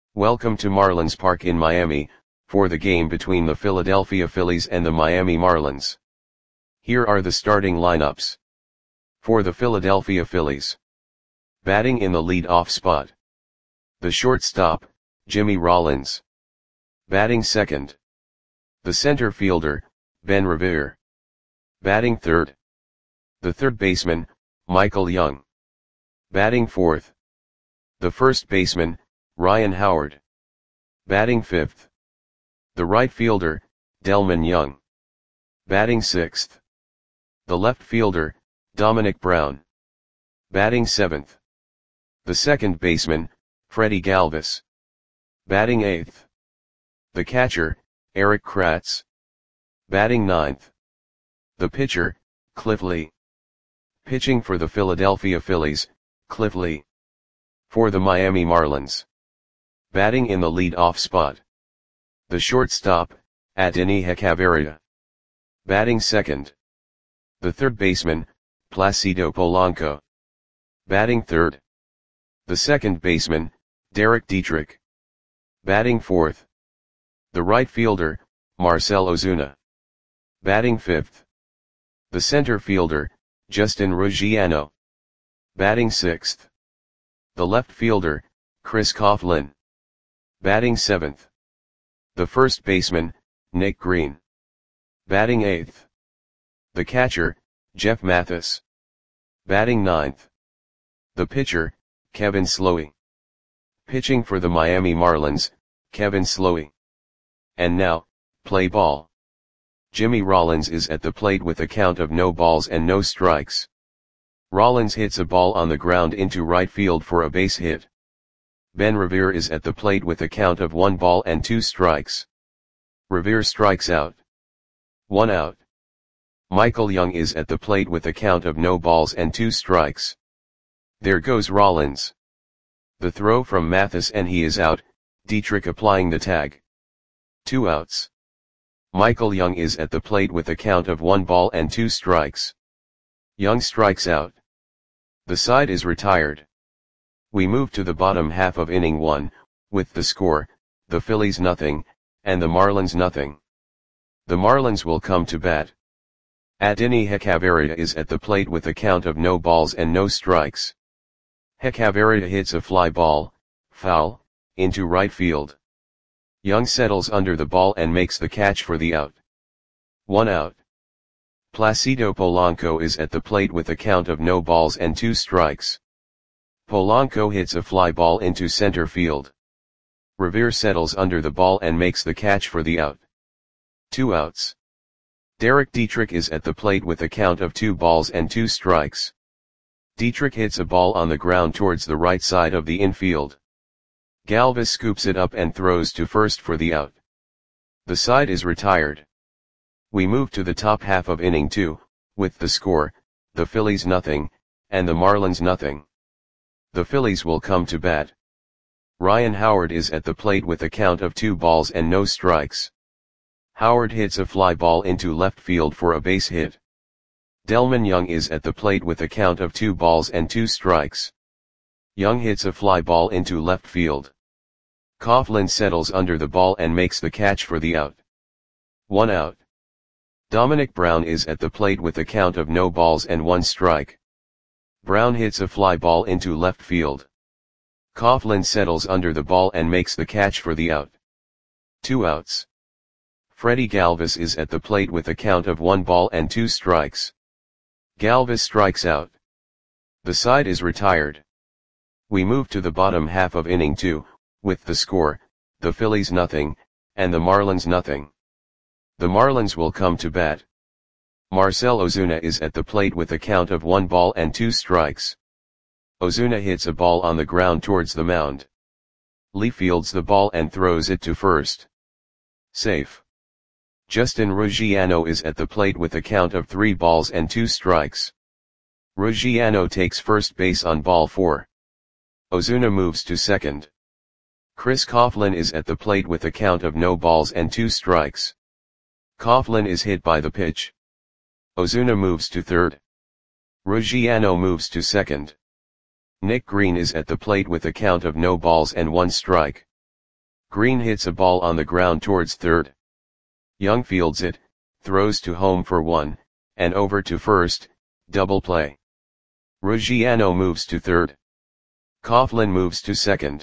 Welcome to Marlins Park in Miami, for the game between the Philadelphia Phillies and the Miami Marlins. Here are the starting lineups. For the Philadelphia Phillies. Batting in the lead-off spot. The shortstop, Jimmy Rollins. Batting second. The center fielder, Ben Revere. Batting third. The third baseman, Michael Young. Batting fourth. The first baseman, Ryan Howard. Batting fifth. The right fielder, Delmon Young. Batting sixth. The left fielder, Dominic Brown. Batting seventh. The second baseman, Freddie Galvis. Batting eighth. The catcher, Erik Kratz. Batting ninth. The pitcher, Cliff Lee. Pitching for the Philadelphia Phillies, Cliff Lee. For the Miami Marlins. Batting in the lead-off spot. The shortstop, Adeiny Hechavarria. Batting second. The third baseman, Placido Polanco. Batting third. The second baseman, Derek Dietrich. Batting fourth. The right fielder, Marcell Ozuna. Batting fifth. The center fielder, Justin Ruggiano. Batting sixth. The left fielder, Chris Coghlan. Batting seventh. The first baseman, Nick Green. Batting eighth. The catcher, Jeff Mathis. Batting ninth. The pitcher, Kevin Slowey. Pitching for the Miami Marlins, Kevin Slowey. And now, play ball. Jimmy Rollins is at the plate with a count of no balls and no strikes. Rollins hits a ball on the ground into right field for a base hit. Ben Revere is at the plate with a count of 1 ball and 2 strikes. Revere strikes out. 1 out. Michael Young is at the plate with a count of no balls and 2 strikes. There goes Rollins. The throw from Mathis and he is out, Dietrich applying the tag. 2 outs. Michael Young is at the plate with a count of 1 ball and 2 strikes. Young strikes out. The side is retired. We move to the bottom half of inning 1, with the score, the Phillies nothing, and the Marlins nothing. The Marlins will come to bat. Adeiny Hechavarria is at the plate with a count of no balls and no strikes. Hechavarria hits a fly ball, foul, into right field. Young settles under the ball and makes the catch for the out. 1 out. Placido Polanco is at the plate with a count of no balls and 2 strikes. Polanco hits a fly ball into center field. Revere settles under the ball and makes the catch for the out. 2 outs. Derek Dietrich is at the plate with a count of 2 balls and 2 strikes. Dietrich hits a ball on the ground towards the right side of the infield. Galvis scoops it up and throws to first for the out. The side is retired. We move to the top half of inning 2, with the score, the Phillies nothing, and the Marlins nothing. The Phillies will come to bat. Ryan Howard is at the plate with a count of 2 balls and no strikes. Howard hits a fly ball into left field for a base hit. Delmon Young is at the plate with a count of 2 balls and 2 strikes. Young hits a fly ball into left field. Coghlan settles under the ball and makes the catch for the out. 1 out. Dominic Brown is at the plate with a count of no balls and 1 strike. Brown hits a fly ball into left field. Coghlan settles under the ball and makes the catch for the out. 2 outs. Freddie Galvis is at the plate with a count of 1 ball and 2 strikes. Galvis strikes out. The side is retired. We move to the bottom half of inning 2, with the score, the Phillies nothing, and the Marlins nothing. The Marlins will come to bat. Marcell Ozuna is at the plate with a count of 1 ball and 2 strikes. Ozuna hits a ball on the ground towards the mound. Lee fields the ball and throws it to first. Safe. Justin Ruggiano is at the plate with a count of 3 balls and 2 strikes. Ruggiano takes first base on ball 4. Ozuna moves to second. Chris Coghlan is at the plate with a count of no balls and 2 strikes. Coghlan is hit by the pitch. Ozuna moves to third. Ruggiano moves to second. Nick Green is at the plate with a count of no balls and 1 strike. Green hits a ball on the ground towards third. Young fields it, throws to home for 1, and over to first, double play. Ruggiano moves to third. Coughlin moves to second.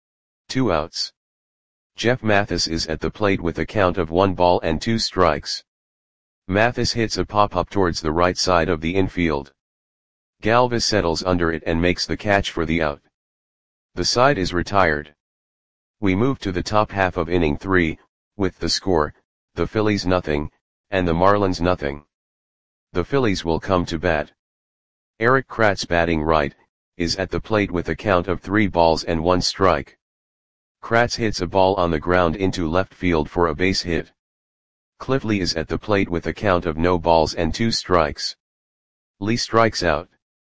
2 outs. Jeff Mathis is at the plate with a count of 1 ball and 2 strikes. Mathis hits a pop-up towards the right side of the infield. Galvis settles under it and makes the catch for the out. The side is retired. We move to the top half of inning 3, with the score, the Phillies nothing, and the Marlins nothing. The Phillies will come to bat. Erik Kratz, batting right, is at the plate with a count of 3 balls and 1 strike. Kratz hits a ball on the ground into left field for a base hit. Cliff Lee is at the plate with a count of no balls and 2 strikes. Lee strikes out.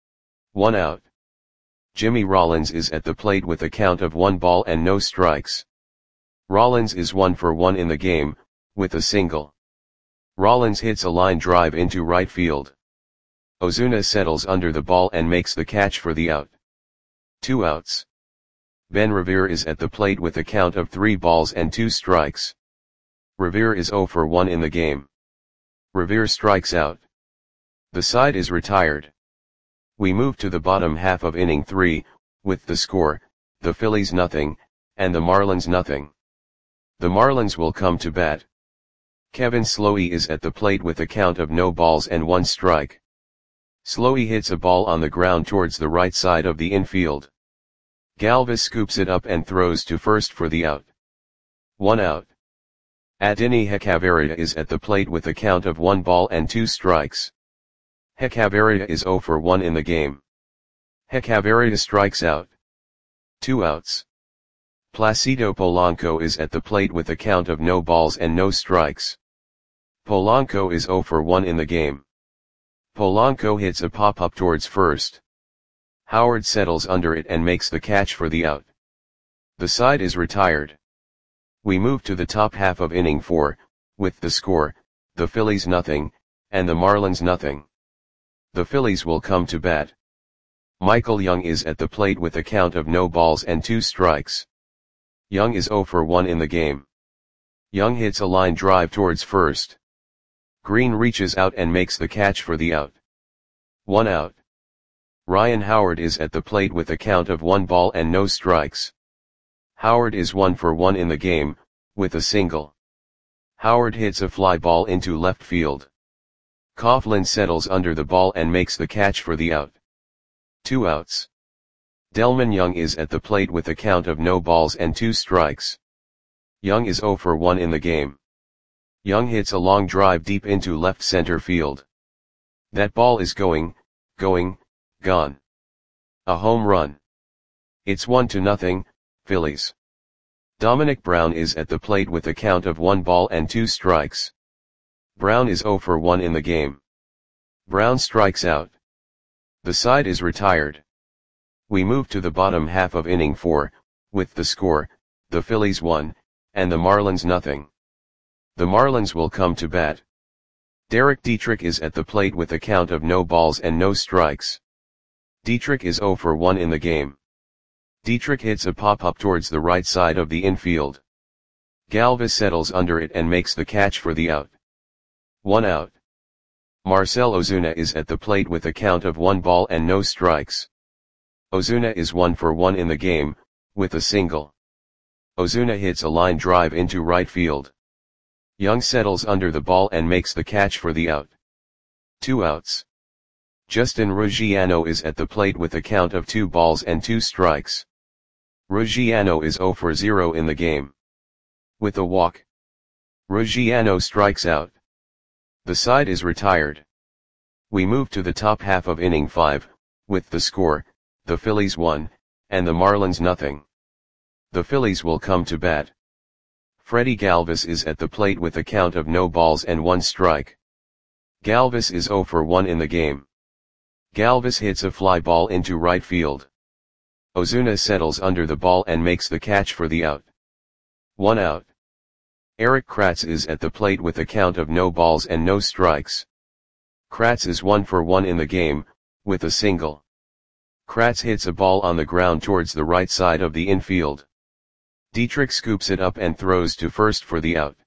1 out. Jimmy Rollins is at the plate with a count of 1 ball and no strikes. Rollins is 1 for 1 in the game, with a single. Rollins hits a line drive into right field. Ozuna settles under the ball and makes the catch for the out. 2 outs. Ben Revere is at the plate with a count of 3 balls and 2 strikes. Revere is 0 for 1 in the game. Revere strikes out. The side is retired. We move to the bottom half of inning 3, with the score, the Phillies nothing, and the Marlins nothing. The Marlins will come to bat. Kevin Slowey is at the plate with a count of no balls and 1 strike. Slowey hits a ball on the ground towards the right side of the infield. Galvis scoops it up and throws to first for the out. 1 out. Adeiny Hechavarria is at the plate with a count of 1 ball and 2 strikes. Hechavarria is 0 for 1 in the game. Hechavarria strikes out. 2 outs. Placido Polanco is at the plate with a count of no balls and no strikes. Polanco is 0 for 1 in the game. Polanco hits a pop-up towards first. Howard settles under it and makes the catch for the out. The side is retired. We move to the top half of inning 4, with the score, the Phillies nothing, and the Marlins nothing. The Phillies will come to bat. Michael Young is at the plate with a count of no balls and 2 strikes. Young is 0 for 1 in the game. Young hits a line drive towards first. Green reaches out and makes the catch for the out. 1 out. Ryan Howard is at the plate with a count of 1 ball and no strikes. Howard is 1 for 1 in the game, with a single. Howard hits a fly ball into left field. Coughlin settles under the ball and makes the catch for the out. 2 outs. Delmon Young is at the plate with a count of no balls and 2 strikes. Young is 0 for 1 in the game. Young hits a long drive deep into left center field. That ball is gone. A home run. It's 1-0, Phillies. Dominic Brown is at the plate with a count of 1 ball and 2 strikes. Brown is 0 for 1 in the game. Brown strikes out. The side is retired. We move to the bottom half of inning 4, with the score, the Phillies 1, and the Marlins nothing. The Marlins will come to bat. Derek Dietrich is at the plate with a count of no balls and no strikes. Dietrich is 0 for 1 in the game. Dietrich hits a pop-up towards the right side of the infield. Galvis settles under it and makes the catch for the out. 1 out. Marcell Ozuna is at the plate with a count of 1 ball and no strikes. Ozuna is 1 for 1 in the game, with a single. Ozuna hits a line drive into right field. Young settles under the ball and makes the catch for the out. 2 outs. Justin Ruggiano is at the plate with a count of 2 balls and 2 strikes. Ruggiano is 0 for 0 in the game. With a walk. Ruggiano strikes out. The side is retired. We move to the top half of inning 5, with the score, the Phillies 1, and the Marlins nothing. The Phillies will come to bat. Freddie Galvis is at the plate with a count of no balls and 1 strike. Galvis is 0 for 1 in the game. Galvis hits a fly ball into right field. Ozuna settles under the ball and makes the catch for the out. 1 out. Erik Kratz is at the plate with a count of no balls and no strikes. Kratz is 1 for 1 in the game, with a single. Kratz hits a ball on the ground towards the right side of the infield. Dietrich scoops it up and throws to first for the out.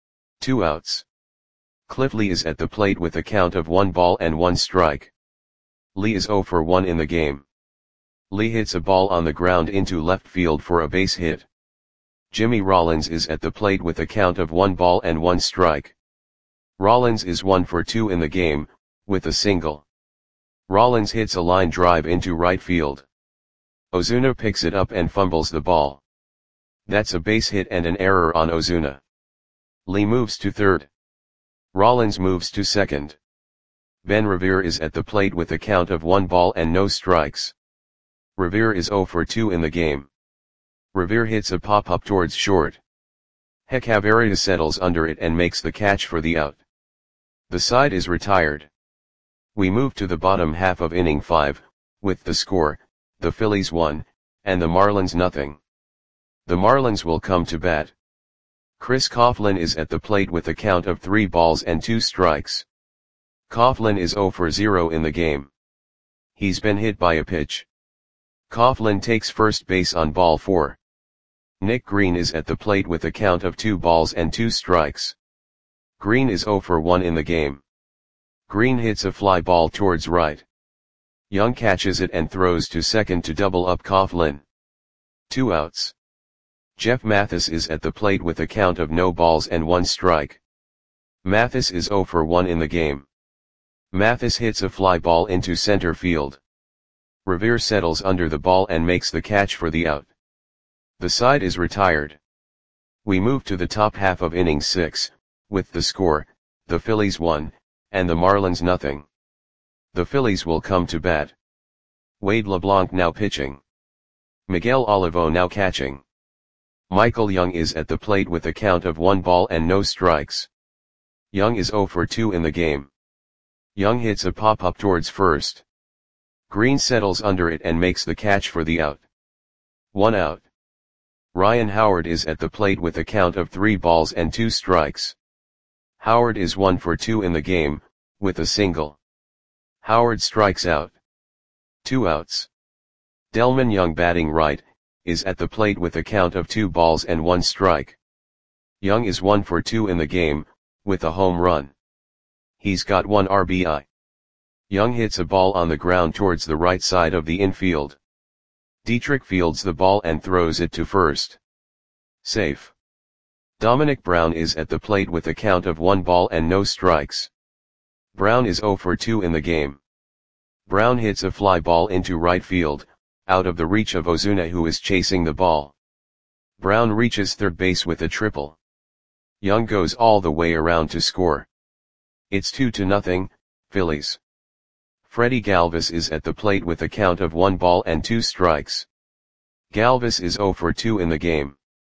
2 outs. Cliff Lee is at the plate with a count of 1 ball and 1 strike. Lee is 0 for 1 in the game. Lee hits a ball on the ground into left field for a base hit. Jimmy Rollins is at the plate with a count of 1 ball and 1 strike. Rollins is 1 for 2 in the game, with a single. Rollins hits a line drive into right field. Ozuna picks it up and fumbles the ball. That's a base hit and an error on Ozuna. Lee moves to third. Rollins moves to second. Ben Revere is at the plate with a count of 1 ball and no strikes. Revere is 0 for 2 in the game. Revere hits a pop-up towards short. Hechavarria settles under it and makes the catch for the out. The side is retired. We move to the bottom half of inning 5, with the score, the Phillies 1, and the Marlins nothing. The Marlins will come to bat. Chris Coughlin is at the plate with a count of 3 balls and 2 strikes. Coughlin is 0 for 0 in the game. He's been hit by a pitch. Coughlin takes first base on ball 4. Nick Green is at the plate with a count of 2 balls and 2 strikes. Green is 0 for 1 in the game. Green hits a fly ball towards right. Young catches it and throws to second to double up Coughlin. 2 outs. Jeff Mathis is at the plate with a count of no balls and 1 strike. Mathis is 0 for 1 in the game. Mathis hits a fly ball into center field. Revere settles under the ball and makes the catch for the out. The side is retired. We move to the top half of inning 6, with the score, the Phillies 1, and the Marlins nothing. The Phillies will come to bat. Wade LeBlanc now pitching. Miguel Olivo now catching. Michael Young is at the plate with a count of 1 ball and no strikes. Young is 0 for 2 in the game. Young hits a pop-up towards first. Green settles under it and makes the catch for the out. 1 out. Ryan Howard is at the plate with a count of 3 balls and 2 strikes. Howard is 1 for 2 in the game, with a single. Howard strikes out. 2 outs. Delman Young batting right, is at the plate with a count of 2 balls and 1 strike. Young is 1 for 2 in the game, with a home run. He's got 1 RBI. Young hits a ball on the ground towards the right side of the infield. Dietrich fields the ball and throws it to first. Safe. Dominic Brown is at the plate with a count of 1 ball and no strikes. Brown is 0 for 2 in the game. Brown hits a fly ball into right field, out of the reach of Ozuna, who is chasing the ball. Brown reaches third base with a triple. Young goes all the way around to score. It's 2-0, Phillies. Freddie Galvis is at the plate with a count of 1 ball and 2 strikes. Galvis is 0 for 2 in the game.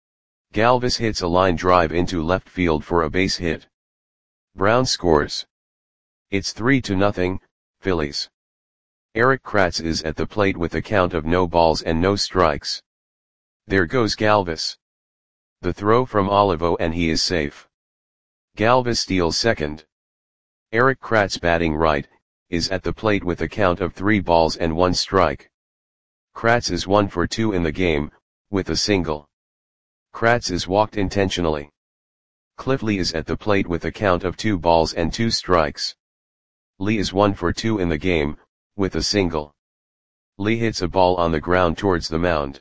Galvis hits a line drive into left field for a base hit. Brown scores. It's 3-0, Phillies. Eric Kratz is at the plate with a count of no balls and no strikes. There goes Galvis. The throw from Olivo and he is safe. Galvis steals second. Eric Kratz batting right, is at the plate with a count of 3 balls and 1 strike. Kratz is 1 for 2 in the game, with a single. Kratz is walked intentionally. Cliff Lee is at the plate with a count of 2 balls and 2 strikes. Lee is 1 for 2 in the game, with a single. Lee hits a ball on the ground towards the mound.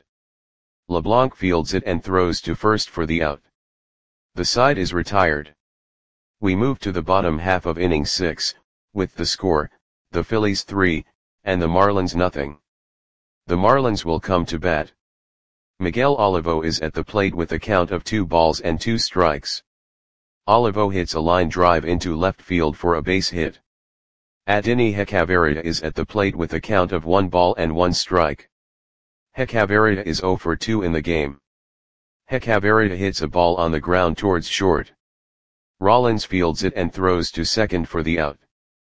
LeBlanc fields it and throws to first for the out. The side is retired. We move to the bottom half of inning 6, with the score, the Phillies 3, and the Marlins nothing. The Marlins will come to bat. Miguel Olivo is at the plate with a count of 2 balls and 2 strikes. Olivo hits a line drive into left field for a base hit. Adeiny Hechavarria is at the plate with a count of 1 ball and 1 strike. Hechavarria is 0 for 2 in the game. Hechavarria hits a ball on the ground towards short. Rollins fields it and throws to second for the out.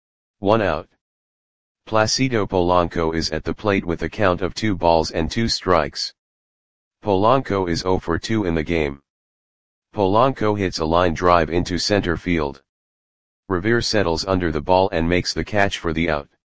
1 out. Placido Polanco is at the plate with a count of 2 balls and 2 strikes. Polanco is 0 for 2 in the game. Polanco hits a line drive into center field. Revere settles under the ball and makes the catch for the out.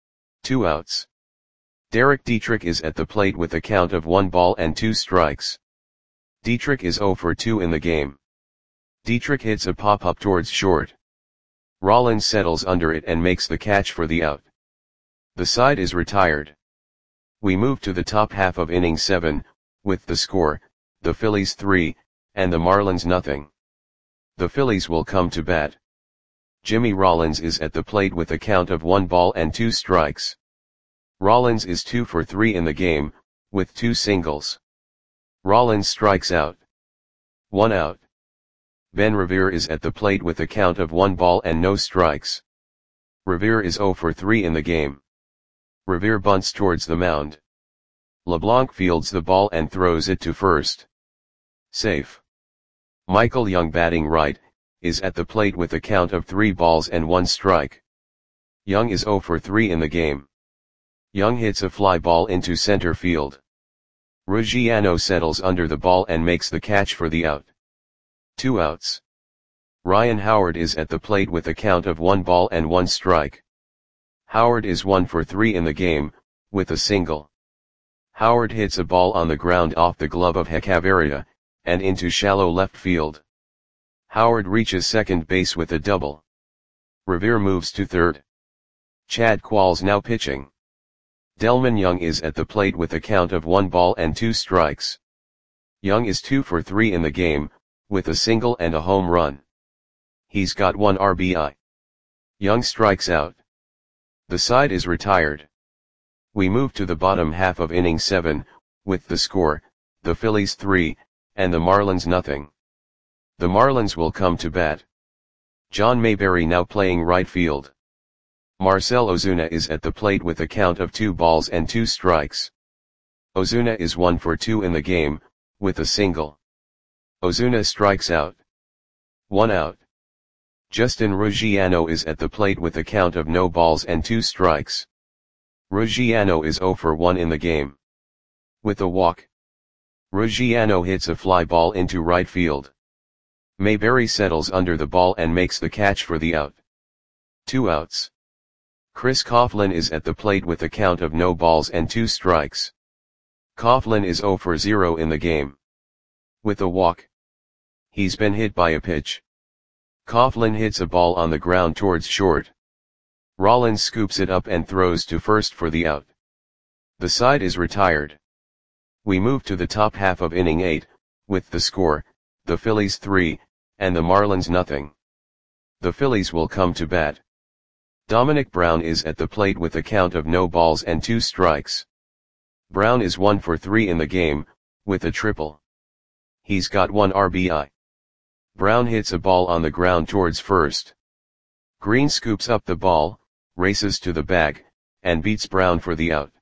2 outs. Derek Dietrich is at the plate with a count of 1 ball and 2 strikes. Dietrich is 0 for 2 in the game. Dietrich hits a pop-up towards short. Rollins settles under it and makes the catch for the out. The side is retired. We move to the top half of inning 7, with the score, the Phillies 3, and the Marlins nothing. The Phillies will come to bat. Jimmy Rollins is at the plate with a count of 1 ball and 2 strikes. Rollins is 2 for 3 in the game, with 2 singles. Rollins strikes out. 1 out. Ben Revere is at the plate with a count of 1 ball and no strikes. Revere is 0 for 3 in the game. Revere bunts towards the mound. LeBlanc fields the ball and throws it to first. Safe. Michael Young, batting right, is at the plate with a count of 3 balls and 1 strike. Young is 0 for 3 in the game. Young hits a fly ball into center field. Ruggiano settles under the ball and makes the catch for the out. 2 outs. Ryan Howard is at the plate with a count of 1 ball and 1 strike. Howard is 1 for 3 in the game, with a single. Howard hits a ball on the ground off the glove of Hechavarria, and into shallow left field. Howard reaches second base with a double. Revere moves to third. Chad Qualls now pitching. Delmon Young is at the plate with a count of 1 ball and 2 strikes. Young is 2 for 3 in the game, with a single and a home run. He's got 1 RBI. Young strikes out. The side is retired. We move to the bottom half of inning 7, with the score, the Phillies 3, and the Marlins nothing. The Marlins will come to bat. John Mayberry now playing right field. Marcell Ozuna is at the plate with a count of 2 balls and 2 strikes. Ozuna is 1 for 2 in the game, with a single. Ozuna strikes out. 1 out. Justin Ruggiano is at the plate with a count of no balls and 2 strikes. Ruggiano is 0 for 1 in the game. With a walk. Ruggiano hits a fly ball into right field. Mayberry settles under the ball and makes the catch for the out. 2 outs. Chris Coughlin is at the plate with a count of no balls and 2 strikes. Coughlin is 0 for 0 in the game. With a walk. He's been hit by a pitch. Coughlin hits a ball on the ground towards short. Rollins scoops it up and throws to first for the out. The side is retired. We move to the top half of inning 8, with the score, the Phillies 3, and the Marlins nothing. The Phillies will come to bat. Dominic Brown is at the plate with a count of no balls and 2 strikes. Brown is 1 for 3 in the game, with a triple. He's got 1 RBI. Brown hits a ball on the ground towards first. Green scoops up the ball, races to the bag, and beats Brown for the out.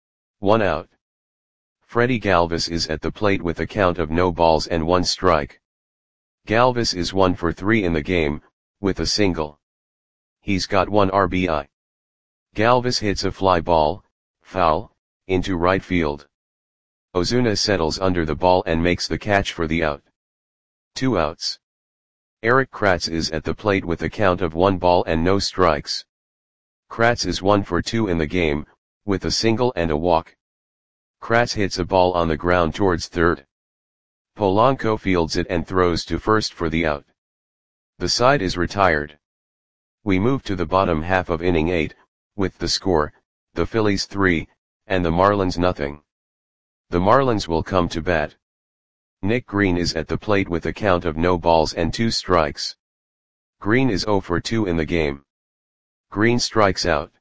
1 out. Freddie Galvis is at the plate with a count of no balls and 1 strike. Galvis is 1 for 3 in the game, with a single. He's got 1 RBI. Galvis hits a fly ball, foul, into right field. Ozuna settles under the ball and makes the catch for the out. 2 outs. Eric Kratz is at the plate with a count of 1 ball and no strikes. Kratz is 1 for 2 in the game, with a single and a walk. Kratz hits a ball on the ground towards third. Polanco fields it and throws to first for the out. The side is retired. We move to the bottom half of inning 8, with the score, the Phillies 3, and the Marlins nothing. The Marlins will come to bat. Nick Green is at the plate with a count of no balls and 2 strikes. Green is 0 for 2 in the game. Green strikes out.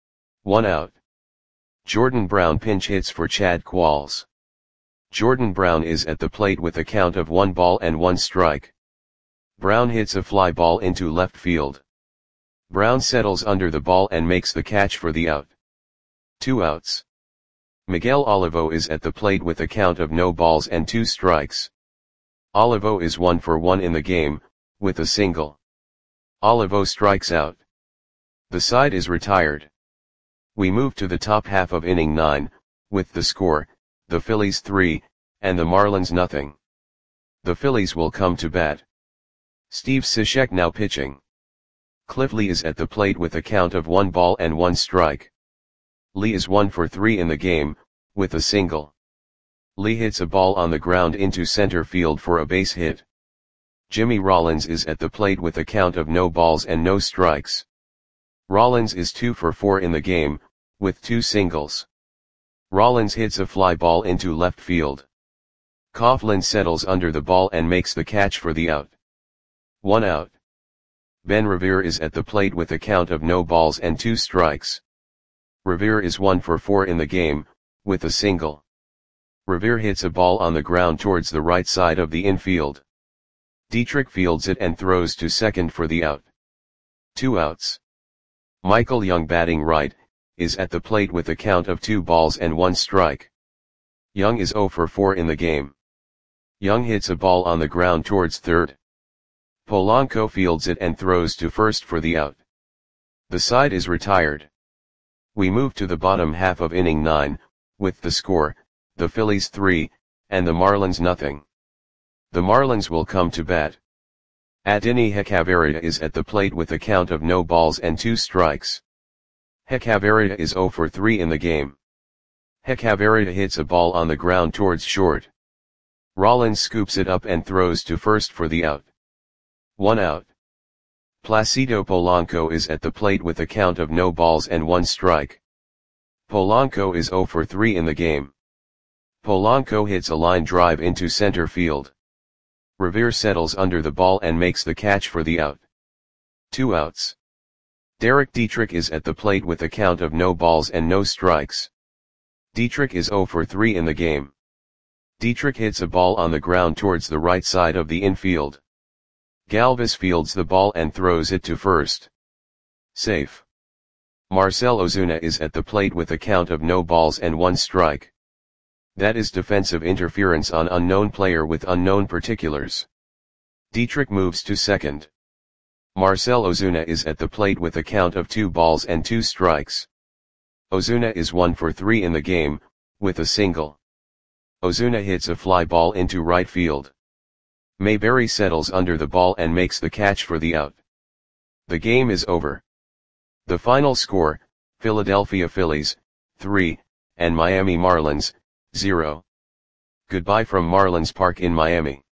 1 out. Jordan Brown pinch hits for Chad Qualls. Jordan Brown is at the plate with a count of 1 ball and 1 strike. Brown hits a fly ball into left field. Brown settles under the ball and makes the catch for the out. 2 outs. Miguel Olivo is at the plate with a count of no balls and 2 strikes. Olivo is 1 for 1 in the game, with a single. Olivo strikes out. The side is retired. We move to the top half of inning 9, with the score, the Phillies 3, and the Marlins nothing. The Phillies will come to bat. Steve Cishek now pitching. Cliff Lee is at the plate with a count of 1 ball and 1 strike. Lee is 1 for 3 in the game, with a single. Lee hits a ball on the ground into center field for a base hit. Jimmy Rollins is at the plate with a count of no balls and no strikes. Rollins is 2 for 4 in the game, with 2 singles. Rollins hits a fly ball into left field. Coughlin settles under the ball and makes the catch for the out. 1 out. Ben Revere is at the plate with a count of no balls and 2 strikes. Revere is 1 for 4 in the game, with a single. Revere hits a ball on the ground towards the right side of the infield. Dietrich fields it and throws to second for the out. 2 outs. Michael Young, batting right, is at the plate with a count of 2 balls and 1 strike. Young is 0 for 4 in the game. Young hits a ball on the ground towards third. Polanco fields it and throws to first for the out. The side is retired. We move to the bottom half of inning 9, with the score, the Phillies 3, and the Marlins nothing. The Marlins will come to bat. Adeiny Hechavarria is at the plate with a count of no balls and 2 strikes. Hechavarria is 0 for 3 in the game. Hechavarria hits a ball on the ground towards short. Rollins scoops it up and throws to first for the out. 1 out. Placido Polanco is at the plate with a count of no balls and 1 strike. Polanco is 0 for 3 in the game. Polanco hits a line drive into center field. Revere settles under the ball and makes the catch for the out. 2 outs. Derek Dietrich is at the plate with a count of no balls and no strikes. Dietrich is 0 for 3 in the game. Dietrich hits a ball on the ground towards the right side of the infield. Galvis fields the ball and throws it to first. Safe. Marcell Ozuna is at the plate with a count of no balls and 1 strike. That is defensive interference on unknown player with unknown particulars. Dietrich moves to second. Marcell Ozuna is at the plate with a count of 2 balls and 2 strikes. Ozuna is 1 for 3 in the game, with a single. Ozuna hits a fly ball into right field. Mayberry settles under the ball and makes the catch for the out. The game is over. The final score, Philadelphia Phillies, 3, and Miami Marlins, 0. Goodbye from Marlins Park in Miami.